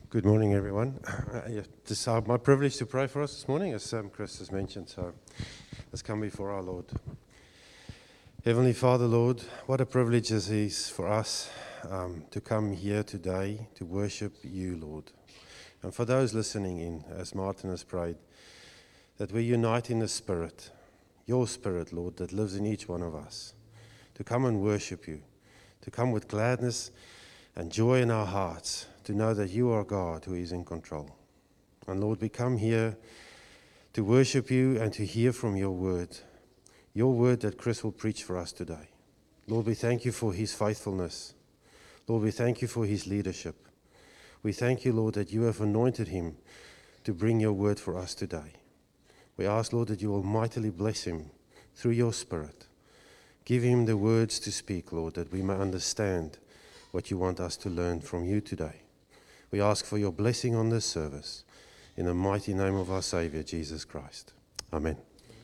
Good morning, everyone. It's my privilege to pray for us this morning, as Chris has mentioned. So let's come before our Lord. Heavenly Father, Lord, what a privilege it is for us to come here today to worship you, Lord. And for those listening in, as Martin has prayed, that we unite in the Spirit, your Spirit, Lord, that lives in each one of us, to come and worship you, to come with gladness and joy in our hearts, to know that you are God who is in control. And Lord, we come here to worship you and to hear from your word that Chris will preach for us today. Lord, we thank you for his faithfulness. Lord, we thank you for his leadership. We thank you, Lord, that you have anointed him to bring your word for us today. We ask, Lord, that you will mightily bless him through your Spirit. Give him the words to speak, Lord, that we may understand what you want us to learn from you today. We ask for your blessing on this service in the mighty name of our Savior, Jesus Christ. Amen.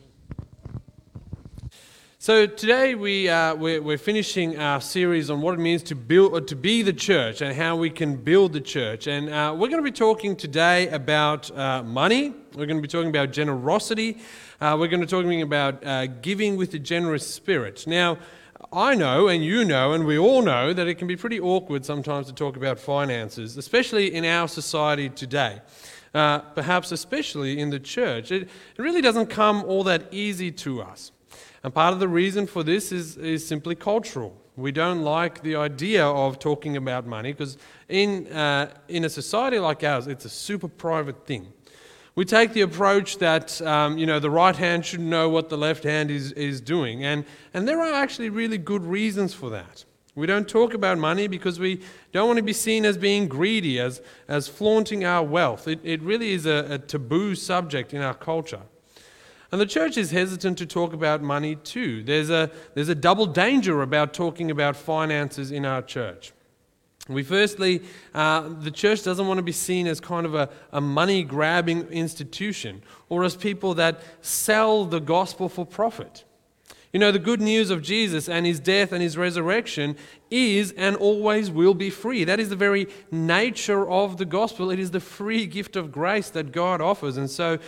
So today we're finishing our series on what it means to build or to be the church and how we can build the church. And we're going to be talking today about money. We're going to be talking about generosity. We're going to be talking about giving with a generous spirit. Now, I know, and you know, and we all know that it can be pretty awkward sometimes to talk about finances, especially in our society today. Perhaps especially in the church. It really doesn't come all that easy to us. And part of the reason for this is simply cultural. We don't like the idea of talking about money because in a society like ours, it's a super private thing. We take the approach that the right hand should know what the left hand is doing, and there are actually really good reasons for that. We don't talk about money because we don't want to be seen as being greedy, as flaunting our wealth. It really is a taboo subject in our culture. And the church is hesitant to talk about money too. There's a double danger about talking about finances in our church. The church doesn't want to be seen as kind of a money-grabbing institution or as people that sell the gospel for profit. You know, the good news of Jesus and his death and his resurrection is and always will be free. That is the very nature of the gospel. It is the free gift of grace that God offers. And so,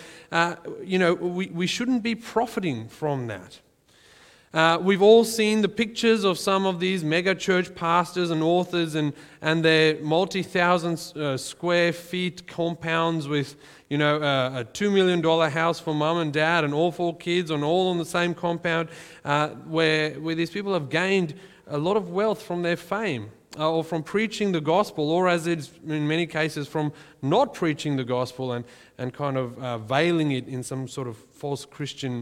we shouldn't be profiting from that. We've all seen the pictures of some of these mega church pastors and authors and their multi-thousand square feet compounds with, a $2 million house for mum and dad and all 4 kids and all on the same compound, where these people have gained a lot of wealth from their fame or from preaching the gospel, or as it's in many cases from not preaching the gospel and kind of veiling it in some sort of false Christian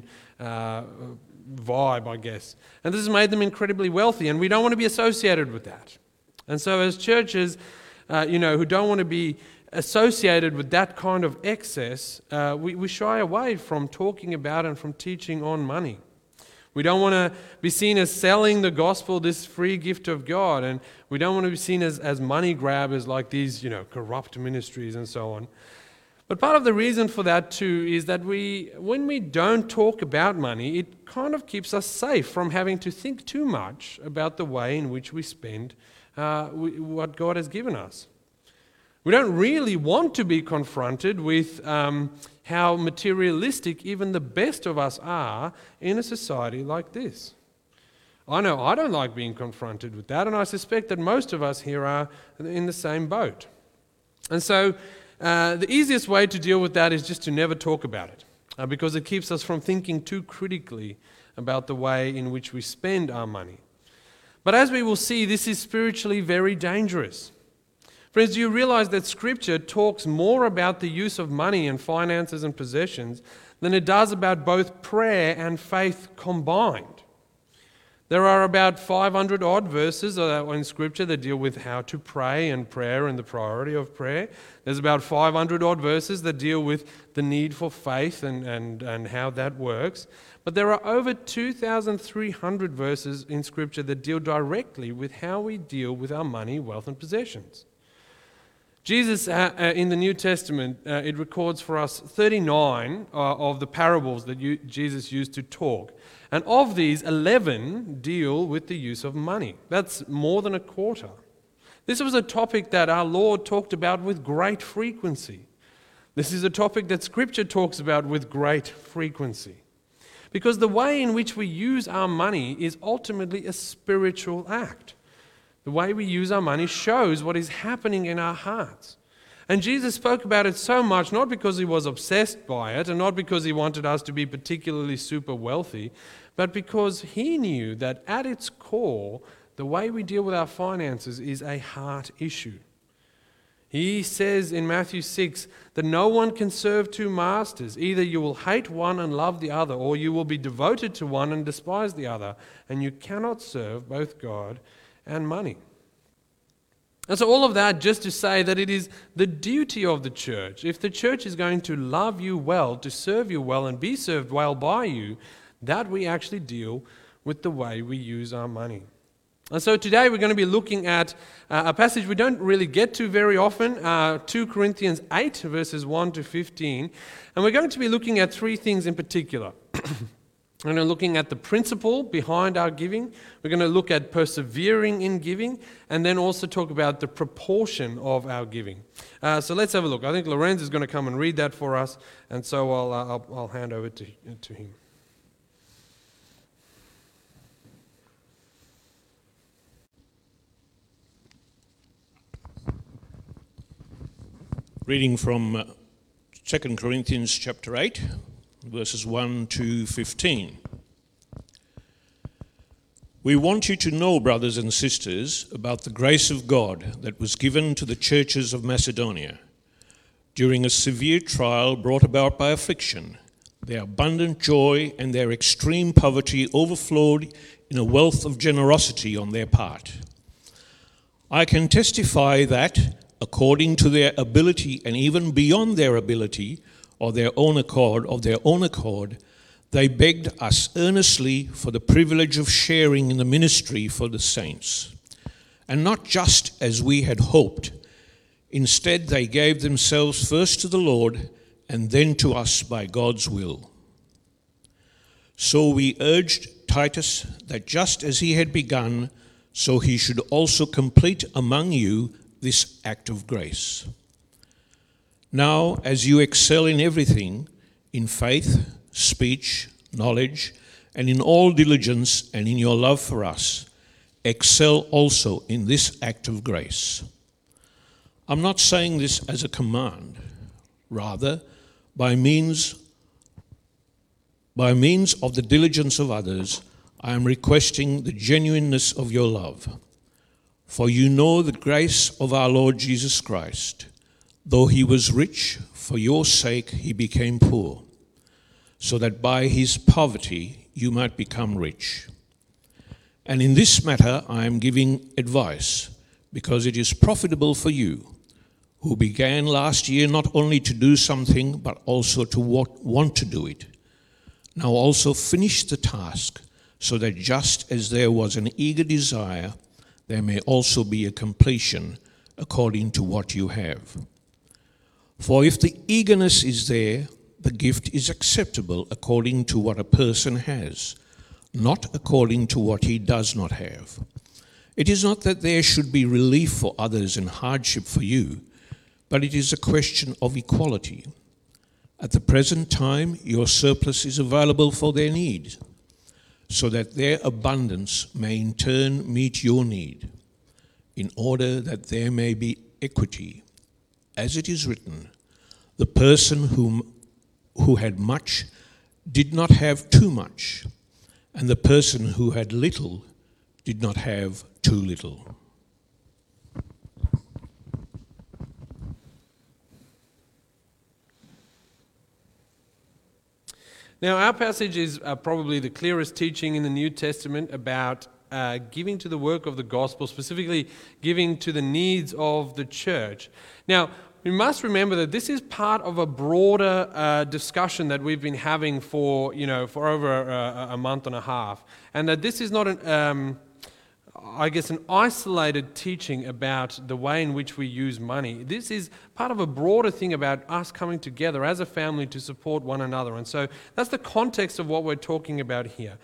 vibe, I guess. And this has made them incredibly wealthy, and we don't want to be associated with that. And so as churches, who don't want to be associated with that kind of excess, we shy away from talking about and from teaching on money. We don't want to be seen as selling the gospel, this free gift of God, and we don't want to be seen as money grabbers like these, corrupt ministries and so on. But part of the reason for that too is that when we don't talk about money, it kind of keeps us safe from having to think too much about the way in which we spend what God has given us. We don't really want to be confronted with how materialistic even the best of us are in a society like this. I know I don't like being confronted with that, and I suspect that most of us here are in the same boat. And so the easiest way to deal with that is just to never talk about it, because it keeps us from thinking too critically about the way in which we spend our money. But as we will see, this is spiritually very dangerous. Friends, do you realize that Scripture talks more about the use of money and finances and possessions than it does about both prayer and faith combined? There are about 500 odd verses in Scripture that deal with how to pray and prayer and the priority of prayer. There's about 500 odd verses that deal with the need for faith and how that works. But there are over 2,300 verses in Scripture that deal directly with how we deal with our money, wealth, and possessions. Jesus, in the New Testament, it records for us 39 of the parables that Jesus used to talk. And of these, 11 deal with the use of money. That's more than a quarter. This was a topic that our Lord talked about with great frequency. This is a topic that Scripture talks about with great frequency. Because the way in which we use our money is ultimately a spiritual act. The way we use our money shows what is happening in our hearts. And Jesus spoke about it so much, not because he was obsessed by it, and not because he wanted us to be particularly super wealthy, but because he knew that at its core, the way we deal with our finances is a heart issue. He says in Matthew 6 that no one can serve two masters. Either you will hate one and love the other, or you will be devoted to one and despise the other. And you cannot serve both God and money. And so all of that just to say that it is the duty of the church, if the church is going to love you well, to serve you well and be served well by you, that we actually deal with the way we use our money. And so today we're going to be looking at a passage we don't really get to very often, 2 Corinthians 8 verses 1 to 15. And we're going to be looking at three things in particular. We're going to be looking at the principle behind our giving. We're going to look at persevering in giving, and then also talk about the proportion of our giving. So let's have a look. I think Lorenz is going to come and read that for us, and so I'll hand over to him. Reading from 2 Corinthians chapter 8, verses 1 to 15. We want you to know, brothers and sisters, about the grace of God that was given to the churches of Macedonia. During a severe trial brought about by affliction, their abundant joy and their extreme poverty overflowed in a wealth of generosity on their part. I can testify that, according to their ability and even beyond their ability, of their own accord, they begged us earnestly for the privilege of sharing in the ministry for the saints. And not just as we had hoped. Instead, they gave themselves first to the Lord and then to us by God's will. So we urged Titus that just as he had begun, so he should also complete among you this act of grace. Now, as you excel in everything, in faith, speech, knowledge, and in all diligence and in your love for us, excel also in this act of grace. I'm not saying this as a command. Rather, by means of the diligence of others, I am requesting the genuineness of your love. For you know the grace of our Lord Jesus Christ. Though he was rich, for your sake he became poor, so that by his poverty you might become rich. And in this matter I am giving advice, because it is profitable for you, who began last year not only to do something, but also to want to do it. Now also finish the task, so that just as there was an eager desire, there may also be a completion according to what you have. For if the eagerness is there, the gift is acceptable according to what a person has, not according to what he does not have. It is not that there should be relief for others and hardship for you, but it is a question of equality. At the present time, your surplus is available for their needs, so that their abundance may in turn meet your need, in order that there may be equity. As it is written, the person who had much did not have too much, and the person who had little did not have too little. Now, our passage is probably the clearest teaching in the New Testament about giving to the work of the gospel, specifically giving to the needs of the church. Now, we must remember that this is part of a broader discussion that we've been having for over a month and a half, and that this is not I guess, an isolated teaching about the way in which we use money. This is part of a broader thing about us coming together as a family to support one another. And so that's the context of what we're talking about here.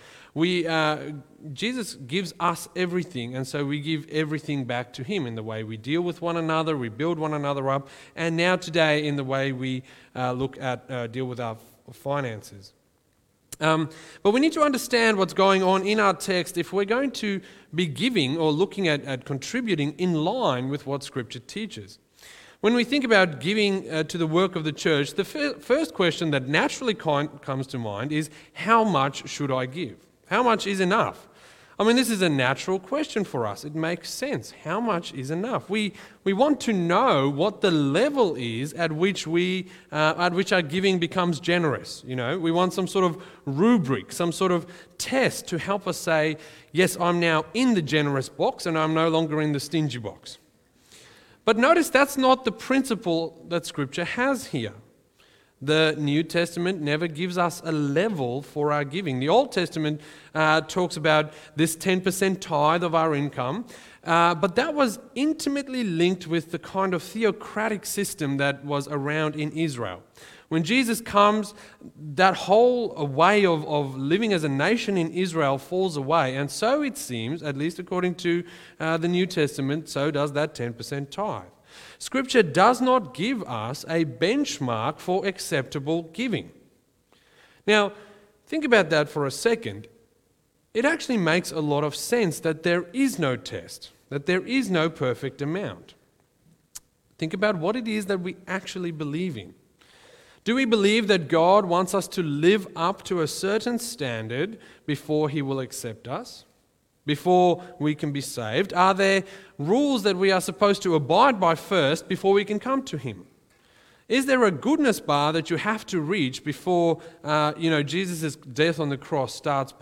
Jesus gives us everything, and so we give everything back to Him in the way we deal with one another, we build one another up, and now today in the way we deal with our finances. But we need to understand what's going on in our text if we're going to be giving or looking at contributing in line with what Scripture teaches. When we think about giving to the work of the church, the first question that naturally comes to mind is, how much should I give? How much is enough? I mean, this is a natural question for us. It makes sense. How much is enough? We want to know what the level is at which our giving becomes generous. You know, we want some sort of rubric, some sort of test to help us say, yes, I'm now in the generous box and I'm no longer in the stingy box. But notice that's not the principle that Scripture has here. The New Testament never gives us a level for our giving. The Old Testament talks about this 10% tithe of our income, but that was intimately linked with the kind of theocratic system that was around in Israel. When Jesus comes, that whole way of living as a nation in Israel falls away, and so it seems, at least according to the New Testament, so does that 10% tithe. Scripture does not give us a benchmark for acceptable giving. Now, think about that for a second. It actually makes a lot of sense that there is no test, that there is no perfect amount. Think about what it is that we actually believe in. Do we believe that God wants us to live up to a certain standard before He will accept us? Before we can be saved? Are there rules that we are supposed to abide by first before we can come to Him? Is there a goodness bar that you have to reach before Jesus' death on the cross starts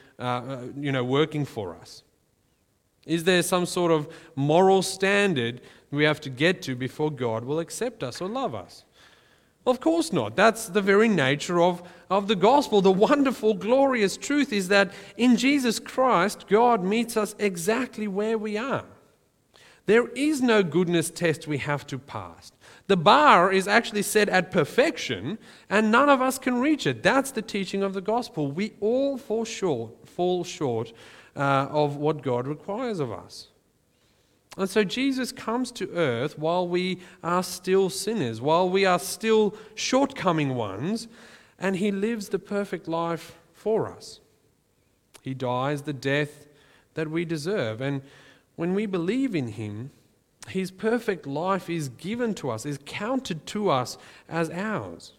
working for us? Is there some sort of moral standard we have to get to before God will accept us or love us? Of course not. That's the very nature of the gospel. The wonderful, glorious truth is that in Jesus Christ, God meets us exactly where we are. There is no goodness test we have to pass. The bar is actually set at perfection, and none of us can reach it. That's the teaching of the gospel. We all fall short of what God requires of us. And so Jesus comes to earth while we are still sinners, while we are still shortcoming ones, and He lives the perfect life for us. He dies the death that we deserve. And when we believe in Him, His perfect life is given to us, is counted to us as ours.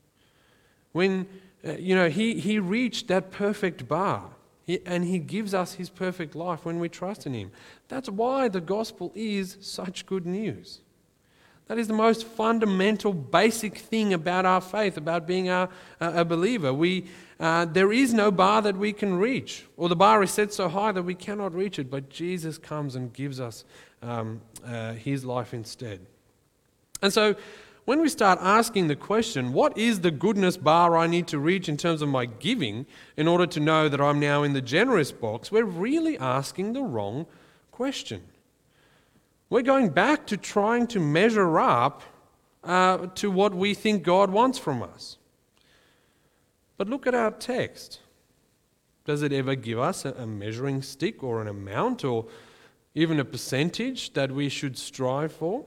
When He reached that perfect bar, and He gives us His perfect life when we trust in Him. That's why the gospel is such good news. That is the most fundamental, basic thing about our faith, about being a believer. There is no bar that we can reach, or the bar is set so high that we cannot reach it, but Jesus comes and gives us His life instead. And so, when we start asking the question, what is the goodness bar I need to reach in terms of my giving in order to know that I'm now in the generous box, we're really asking the wrong question. We're going back to trying to measure up to what we think God wants from us. But look at our text. Does it ever give us a measuring stick or an amount or even a percentage that we should strive for?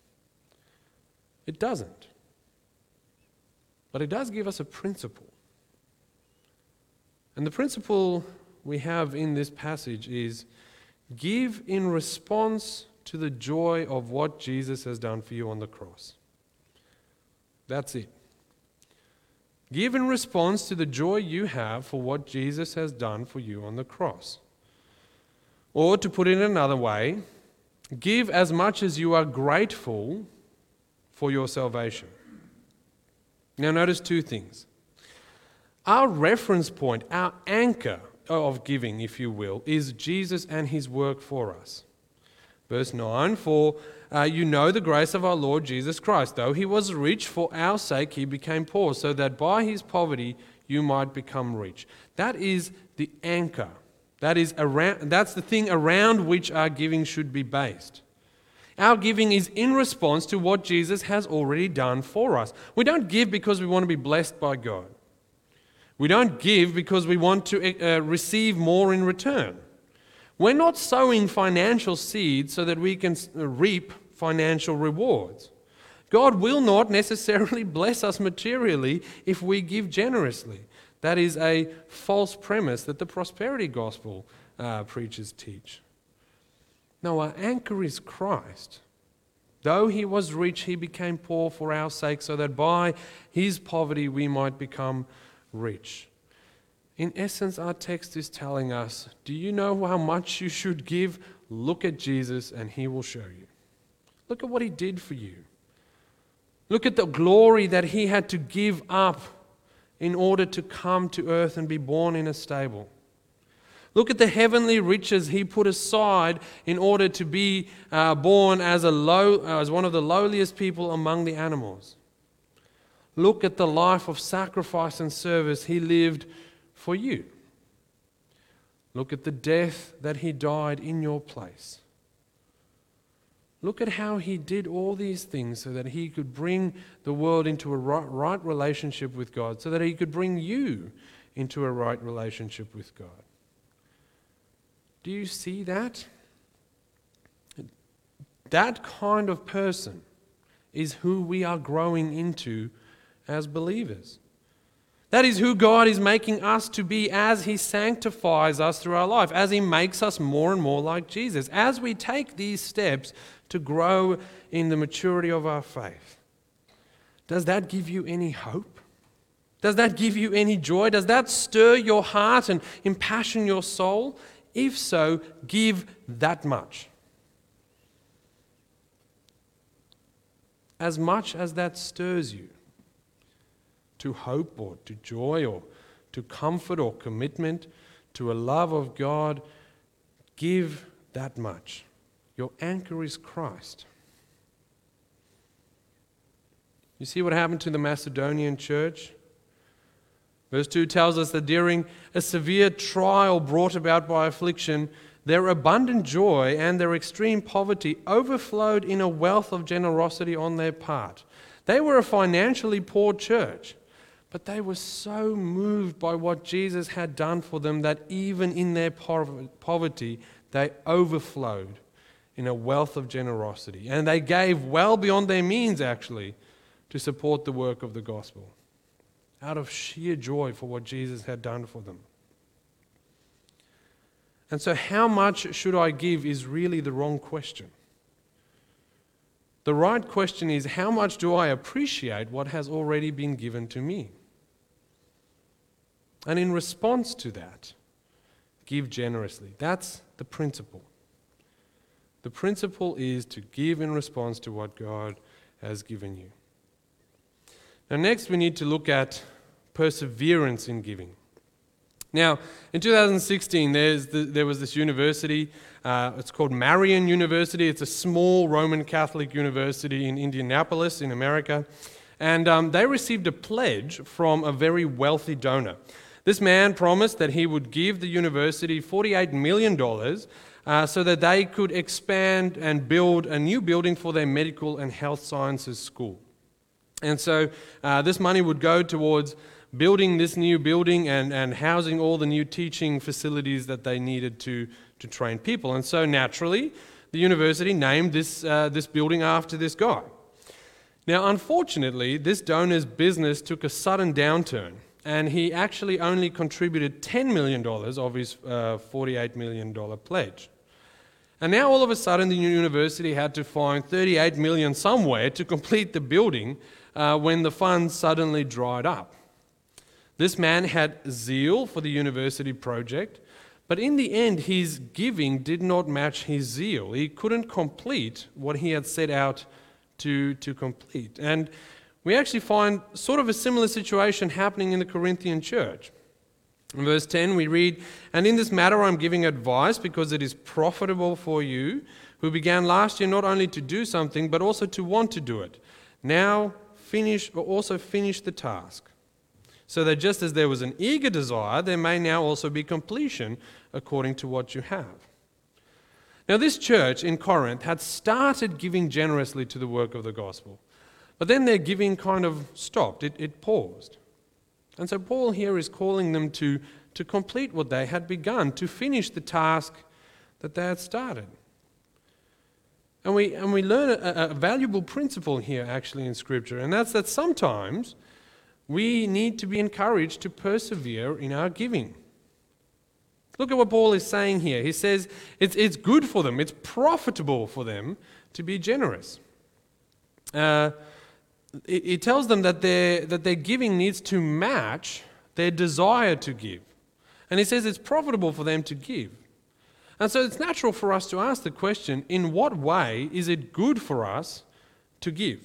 It doesn't. But it does give us a principle. And the principle we have in this passage is give in response to the joy of what Jesus has done for you on the cross. That's it. Give in response to the joy you have for what Jesus has done for you on the cross. Or to put it another way, give as much as you are grateful for your salvation. Now notice two things. Our reference point, our anchor of giving, if you will, is Jesus and His work for us. Verse 9, for you know the grace of our Lord Jesus Christ. Though He was rich, for our sake He became poor, so that by His poverty you might become rich. That is the anchor That's the thing around which our giving should be based. Our giving is in response to what Jesus has already done for us. We don't give because we want to be blessed by God. We don't give because we want to receive more in return. We're not sowing financial seeds so that we can reap financial rewards. God will not necessarily bless us materially if we give generously. That is a false premise that the prosperity gospel preachers teach. No, our anchor is Christ. Though he was rich, he became poor for our sake, so that by his poverty we might become rich. In essence, our text is telling us, do you know how much you should give? Look at Jesus and he will show you. Look at what he did for you. Look at the glory that he had to give up in order to come to earth and be born in a stable. Look at the heavenly riches he put aside in order to be born as one of the lowliest people among the animals. Look at the life of sacrifice and service he lived for you. Look at the death that he died in your place. Look at how he did all these things so that he could bring the world into a right relationship with God, so that he could bring you into a right relationship with God. Do you see that? That kind of person is who we are growing into as believers. That is who God is making us to be as he sanctifies us through our life, as he makes us more and more like Jesus, as we take these steps to grow in the maturity of our faith. Does that give you any hope? Does that give you any joy? Does that stir your heart and impassion your soul? If so, give that much. As much as that stirs you to hope or to joy or to comfort or commitment to a love of God, give that much. Your anchor is Christ. You see what happened to the Macedonian church? Verse 2 tells us that during a severe trial brought about by affliction, their abundant joy and their extreme poverty overflowed in a wealth of generosity on their part. They were a financially poor church, but they were so moved by what Jesus had done for them that even in their poverty, they overflowed in a wealth of generosity. And they gave well beyond their means, actually, to support the work of the gospel, out of sheer joy for what Jesus had done for them. And so how much should I give is really the wrong question. The right question is, how much do I appreciate what has already been given to me? And in response to that, give generously. That's the principle. The principle is to give in response to what God has given you. Now, next we need to look at perseverance in giving. Now, in 2016, there was this university. It's called Marian University. It's a small Roman Catholic university in Indianapolis, in America. And they received a pledge from a very wealthy donor. This man promised that he would give the university $48 million so that they could expand and build a new building for their medical and health sciences school. And so this money would go towards building this new building and housing all the new teaching facilities that they needed to train people. And so naturally, the university named this building after this guy. Now, unfortunately, this donor's business took a sudden downturn, and he actually only contributed $10 million of his $48 million pledge. And now all of a sudden the university had to find $38 million somewhere to complete the building when the funds suddenly dried up. This man had zeal for the university project, but in the end his giving did not match his zeal. He couldn't complete what he had set out to complete. And we actually find sort of a similar situation happening in the Corinthian church. In verse 10 we read, "And in this matter I'm giving advice because it is profitable for you, who began last year not only to do something, but also to want to do it. Now finish the task, so that just as there was an eager desire, there may now also be completion according to what you have. Now, this church in Corinth had started giving generously to the work of the gospel, but then their giving kind of stopped. It paused. And so Paul here is calling them to complete what they had begun, to finish the task that they had started. And we learn a valuable principle here actually in Scripture, and that's that sometimes we need to be encouraged to persevere in our giving. Look at what Paul is saying here. He says it's good for them, it's profitable for them to be generous. It tells them that their giving needs to match their desire to give. And he says it's profitable for them to give. And so it's natural for us to ask the question, in what way is it good for us to give?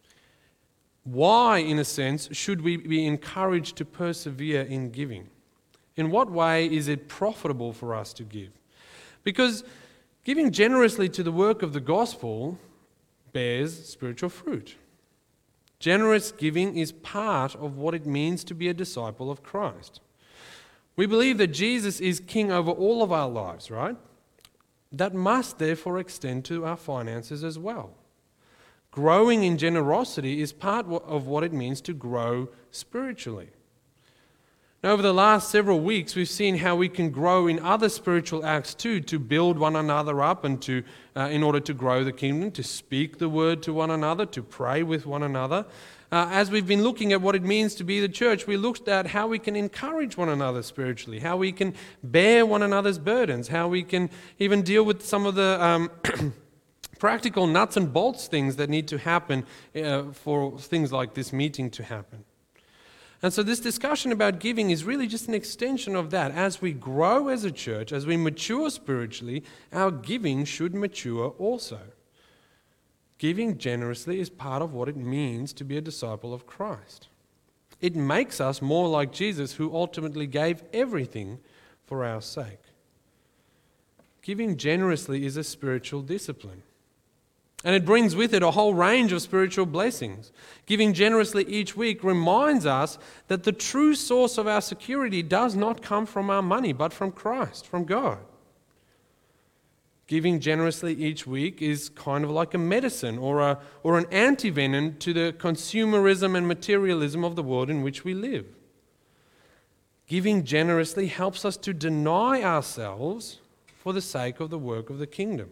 Why, in a sense, should we be encouraged to persevere in giving? In what way is it profitable for us to give? Because giving generously to the work of the gospel bears spiritual fruit. Generous giving is part of what it means to be a disciple of Christ. We believe that Jesus is king over all of our lives, right? That must therefore extend to our finances as well. Growing in generosity is part of what it means to grow spiritually. Now, over the last several weeks, we've seen how we can grow in other spiritual acts too, to build one another up and to, in order to grow the kingdom, to speak the word to one another, to pray with one another. As we've been looking at what it means to be the church, we looked at how we can encourage one another spiritually, how we can bear one another's burdens, how we can even deal with some of the practical nuts and bolts things that need to happen for things like this meeting to happen. And so this discussion about giving is really just an extension of that. As we grow as a church, as we mature spiritually, our giving should mature also. Giving generously is part of what it means to be a disciple of Christ. It makes us more like Jesus, who ultimately gave everything for our sake. Giving generously is a spiritual discipline. And it brings with it a whole range of spiritual blessings. Giving generously each week reminds us that the true source of our security does not come from our money, but from Christ, from God. Giving generously each week is kind of like a medicine or an antivenom to the consumerism and materialism of the world in which we live. Giving generously helps us to deny ourselves for the sake of the work of the kingdom.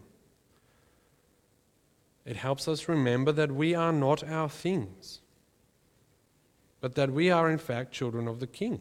It helps us remember that we are not our things, but that we are in fact children of the King.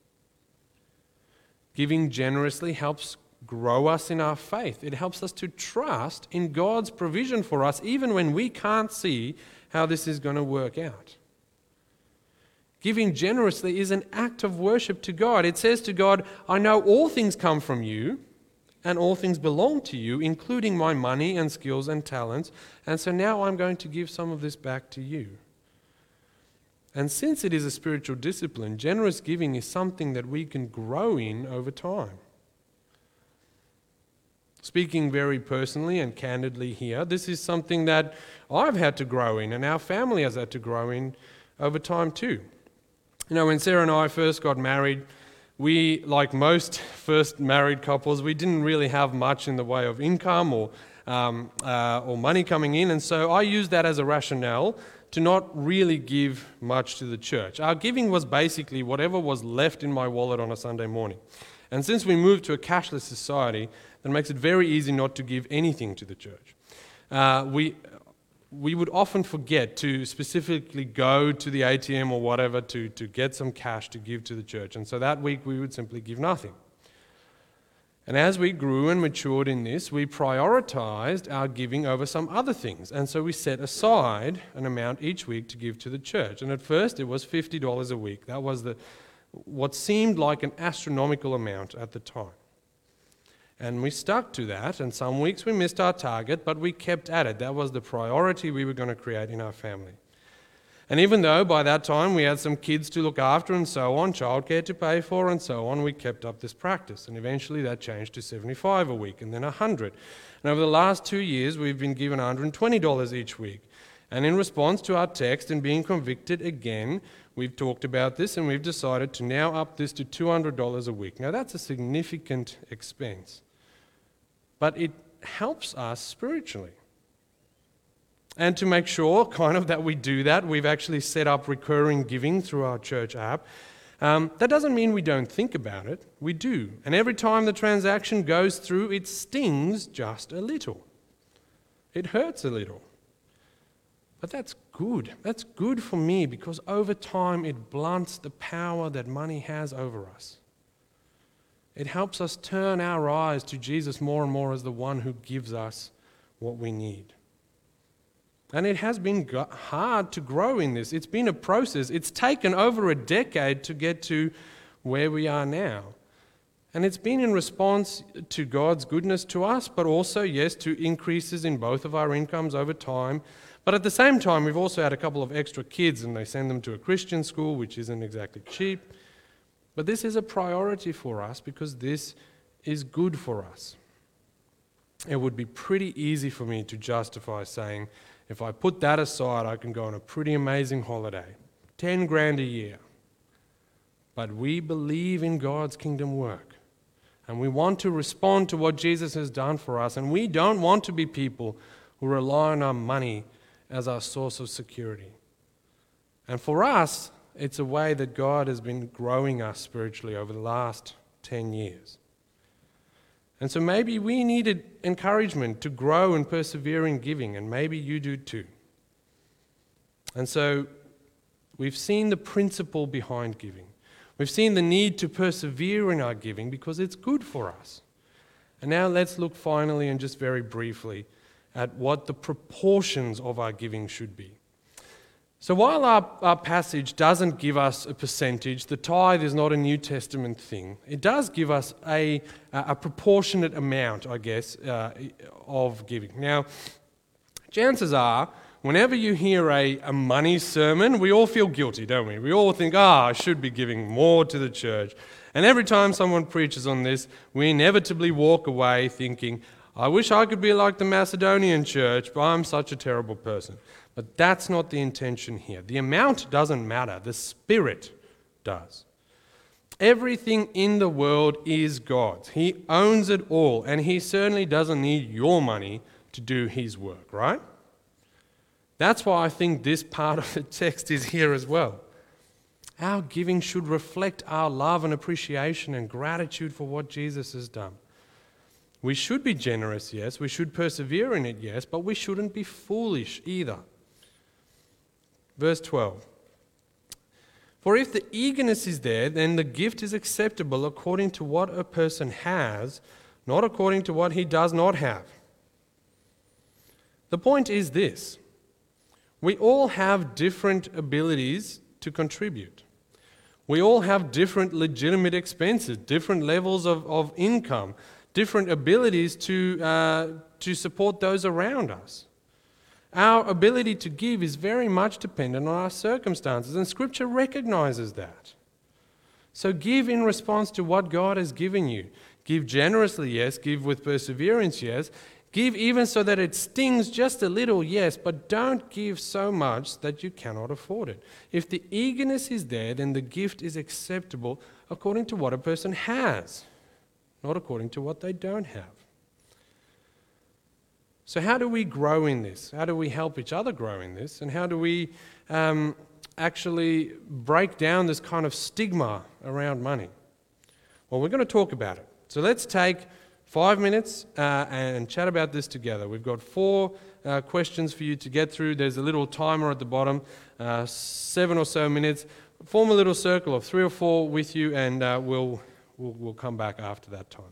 Giving generously helps grow us in our faith. It helps us to trust in God's provision for us, even when we can't see how this is going to work out. Giving generously is an act of worship to God. It says to God, I know all things come from you, and all things belong to you, including my money and skills and talents, and so now I'm going to give some of this back to you. And since it is a spiritual discipline, generous giving is something that we can grow in over time. Speaking very personally and candidly here, this is something that I've had to grow in, and our family has had to grow in over time too. You know, when Sarah and I first got married, we, like most first married couples, we didn't really have much in the way of income or money coming in, and so I used that as a rationale to not really give much to the church. Our giving was basically whatever was left in my wallet on a Sunday morning. And since we moved to a cashless society, that makes it very easy not to give anything to the church. We would often forget to specifically go to the ATM or whatever to get some cash to give to the church. And so that week we would simply give nothing. And as we grew and matured in this, we prioritized our giving over some other things. And so we set aside an amount each week to give to the church. And at first it was $50 a week. That was what seemed like an astronomical amount at the time. And we stuck to that, and some weeks we missed our target, but we kept at it. That was the priority we were going to create in our family. And even though by that time we had some kids to look after and so on, childcare to pay for and so on, we kept up this practice. And eventually that changed to $75 a week and then $100. And over the last 2 years, we've been given $120 each week. And in response to our text and being convicted again, we've talked about this and we've decided to now up this to $200 a week. Now, that's a significant expense, but it helps us spiritually. And to make sure that we do that, we've actually set up recurring giving through our church app. That doesn't mean we don't think about it. We do. And every time the transaction goes through, it stings just a little. It hurts a little. But that's good. That's good for me because over time it blunts the power that money has over us. It helps us turn our eyes to Jesus more and more as the one who gives us what we need. And it has been hard to grow in this. It's been a process. It's taken over a decade to get to where we are now. And it's been in response to God's goodness to us, but also, yes, to increases in both of our incomes over time. But at the same time, we've also had a couple of extra kids, and they send them to a Christian school, which isn't exactly cheap. But this is a priority for us because this is good for us. It would be pretty easy for me to justify saying, if I put that aside, I can go on a pretty amazing holiday, 10 grand a year. But we believe in God's kingdom work, and we want to respond to what Jesus has done for us, and we don't want to be people who rely on our money as our source of security. And for us, it's a way that God has been growing us spiritually over the last 10 years. And so maybe we needed encouragement to grow and persevere in giving, and maybe you do too. And so we've seen the principle behind giving. We've seen the need to persevere in our giving because it's good for us. And now let's look finally and just very briefly at what the proportions of our giving should be. So while our passage doesn't give us a percentage, the tithe is not a New Testament thing. It does give us a proportionate amount, I guess, of giving. Now, chances are, whenever you hear a money sermon, we all feel guilty, don't we? We all think, I should be giving more to the church. And every time someone preaches on this, we inevitably walk away thinking, I wish I could be like the Macedonian church, but I'm such a terrible person. But that's not the intention here. The amount doesn't matter. The Spirit does. Everything in the world is God's. He owns it all, and He certainly doesn't need your money to do His work, right? That's why I think this part of the text is here as well. Our giving should reflect our love and appreciation and gratitude for what Jesus has done. We should be generous, yes. We should persevere in it, yes. But we shouldn't be foolish either. Verse 12. For if the eagerness is there, then the gift is acceptable according to what a person has, not according to what he does not have. The point is this. We all have different abilities to contribute. We all have different legitimate expenses, different levels of income, different abilities to support those around us. Our ability to give is very much dependent on our circumstances, and Scripture recognizes that. So give in response to what God has given you. Give generously, yes. Give with perseverance, yes. Give even so that it stings just a little, yes, but don't give so much that you cannot afford it. If the eagerness is there, then the gift is acceptable according to what a person has, not according to what they don't have. So how do we grow in this? How do we help each other grow in this? And how do we actually break down this kind of stigma around money? Well, we're going to talk about it. So let's take 5 minutes and chat about this together. We've got 4 questions for you to get through. There's a little timer at the bottom, 7 or so minutes. Form a little circle of 3 or 4 with you, and we'll come back after that time.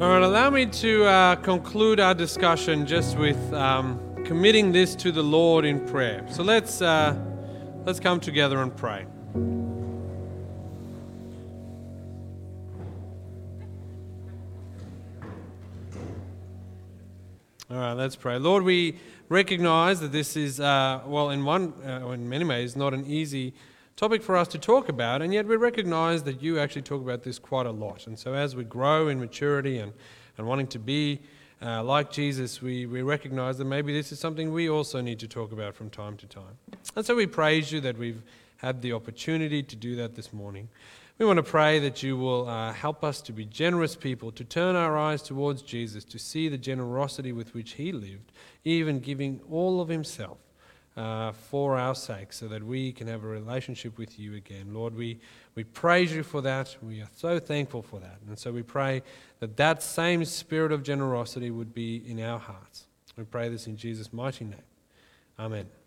All right, allow me to conclude our discussion just with committing this to the Lord in prayer. So let's come together and pray. All right, let's pray. Lord, we recognize that this is, in many ways, not an easy topic for us to talk about, and yet we recognize that you actually talk about this quite a lot. And so as we grow in maturity and wanting to be like Jesus, we recognize that maybe this is something we also need to talk about from time to time. And so we praise you that we've had the opportunity to do that this morning. We want to pray that you will help us to be generous people, to turn our eyes towards Jesus, to see the generosity with which he lived, even giving all of himself for our sake, so that we can have a relationship with you again. Lord, we praise you for that. We are so thankful for that. And so we pray that that same spirit of generosity would be in our hearts. We pray this in Jesus' mighty name. Amen.